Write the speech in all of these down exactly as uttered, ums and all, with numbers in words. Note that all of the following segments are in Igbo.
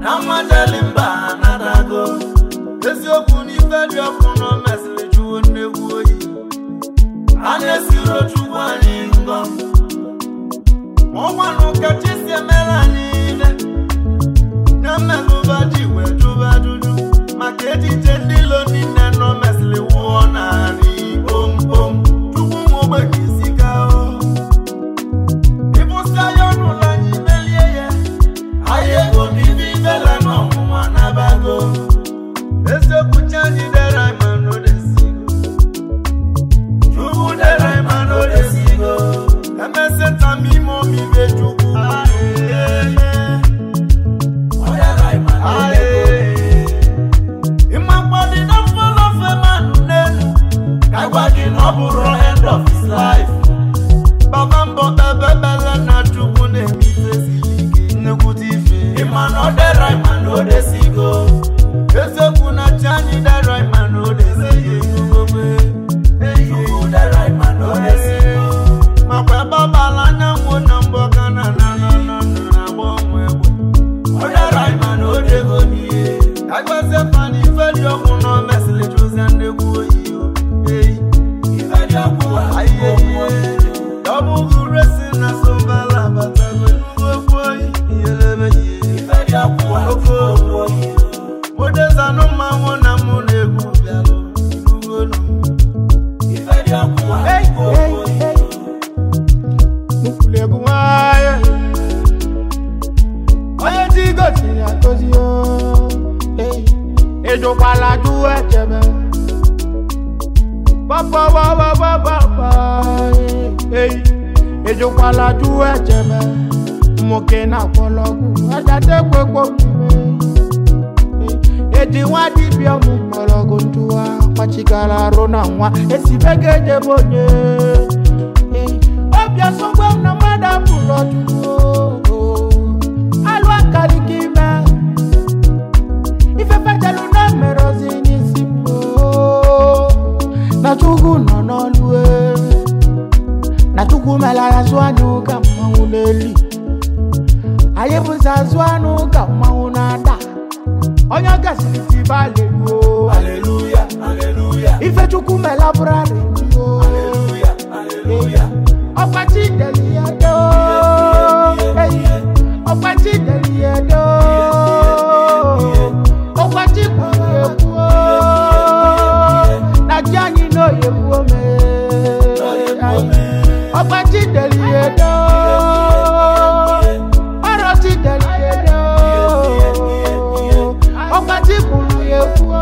na majalimba na dago eziokwu ni fedi okwu no mesili juwo nnewu oyi anesiro chukwu anyị ngọ mọnwanụ kachisi emela anyị ile na mmeluba ji wee juba dudu maka ejije ndị ilo niile nọ mesili wụọ narị ompom chukwu nwogbe ka isi ka o ịbụsa ya ọnụla anyị melie ya anyị ego bibi ibele n'ọnwụnwa na bago eziokwu chanyi dere ma no desigo chukwu dere ma no desigo emese tami mo mi be chukwu end of his life Baba mbo bebe bele na chukwu ne mi fesilike Nekutife Ima no de right man no de sigo Ezeku na chani de right man no de sigo Chukwu de right man no de sigo Makwe baba la nyangu na mboka na na na na na womwe O de right man no de go niye Agwa se pani feli yoku no mesili chuzi ande kuo iyo Hey Aye, double good racing na sombala batago nugo boy yelebe ye ifedi akwa oko modeza no mawo na munegu bialo nugo nu ifedi akwa oko nukule kuwaye oye tigo ti akozi o hey ejo pala ju ejebe Baba baba baba baba hey ejo kwala ju ejeme moke na pologu ajate pepo mi edi wa di bi omu pologu ntuwa pachigala rona nwa esibegeje bonye hey obia songwe na madam bulotu alwa kalikime ifefe jalu na merozi ni simbo na chugu no no luwe na chugu mela ya zwanu kama uneli ayebu za zwanu kama unada onya gasiti bale yo hallelujah hallelujah ife chugu mela brare yo hallelujah hallelujah opati deli ado hey opati deli ado opati kwa na jani no yebuo me opati deli edo aroti deli edo opati kulu yebuo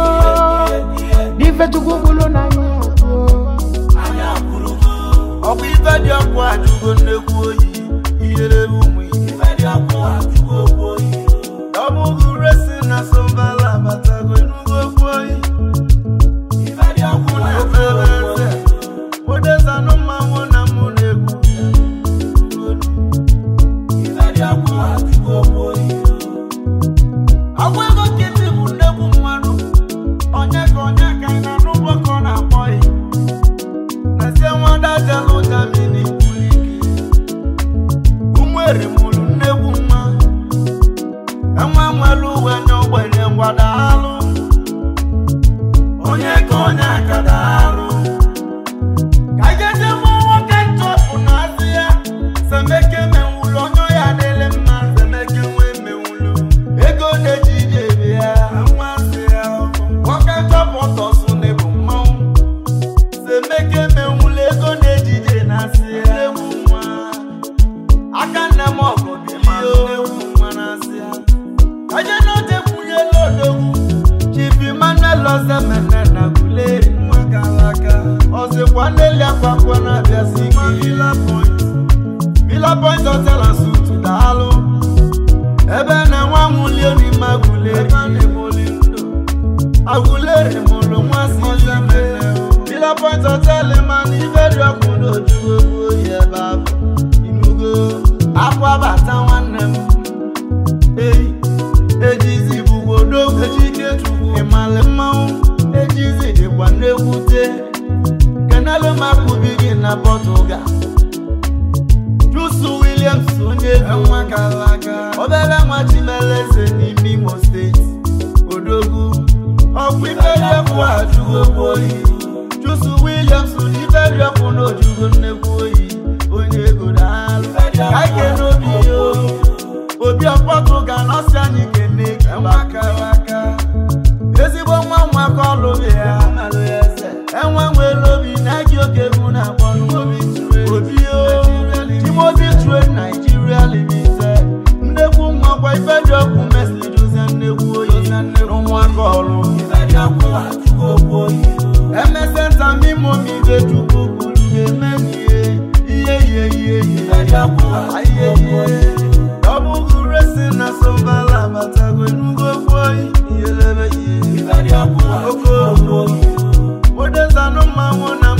dife tukugulu na yebuo anya kurugo obi fedi akwa ajugo neguo yi iyelebu mu ifedi akwa ajugo oyi double good racing na sombala batago nugo boy ifedi akwa na febe modeza no mawo na munegu ifedi akwa ajugo boy awego kiti munegu mwanu onye ka onye ka na nubo ko na boy na se wanda jalo jamini kulike umwere mulu negu mwa amwa mwalu wanyo gbenye ngwada alu onye ka onye ka dalu kagete mo wakento unazia semeke menwulo onyo ya dele mma semeke we menwulo ego nejije bia anwanse ya wakento potosu ne bu mma semeke menwulo ego nejije na sia lebu mwa aka na mo go bilio lebu mwa na sia kaje no te kunye lodogu chipi manelo semene na guleri mwakalaka ose kwanele akwa na bia siki Villa Point Villa Point hotel asutu dalo ebe na nwa nwuli oni maguleri ne molindo aguleri molo mwasi semene Villa Point hotel man ifedi okuno jugo ye baba inugo akwa bata nwannem hey ejizi bugodo ejike tugo emale mawu ejizi de kwa negute kenalo makubigi na Portugal Jusu Williams onye nwa kalaka obele nwa nwa Chimeleze n'ime Imo steeti odogwu ọkwa Ifediakwu ajụgo oyi Chusu Williams Ifediakwu n'ojugo nnekwu oyi onye ego daalụ ka ike n'obi yo obi ọkpọtụ ga nọsi anyị kene gbaka gbaka ezigbo nwa nwa ka ọlụ ya enwe nwere obi na-eji oke egwu na-akpọ obi o Timothy Trade Nigeria Limited nnekwu nwakwa Ifediakwu mesli Jose nnekwu oyi n'ụmụ aka ọlụ emesenta mimo mive chukwu kwuru ga-ememie ihe ihe ihe ihe ọbụgụ resi na sombala batago enugo oyi iyelebe ihe oke odezanụ mmanwụ na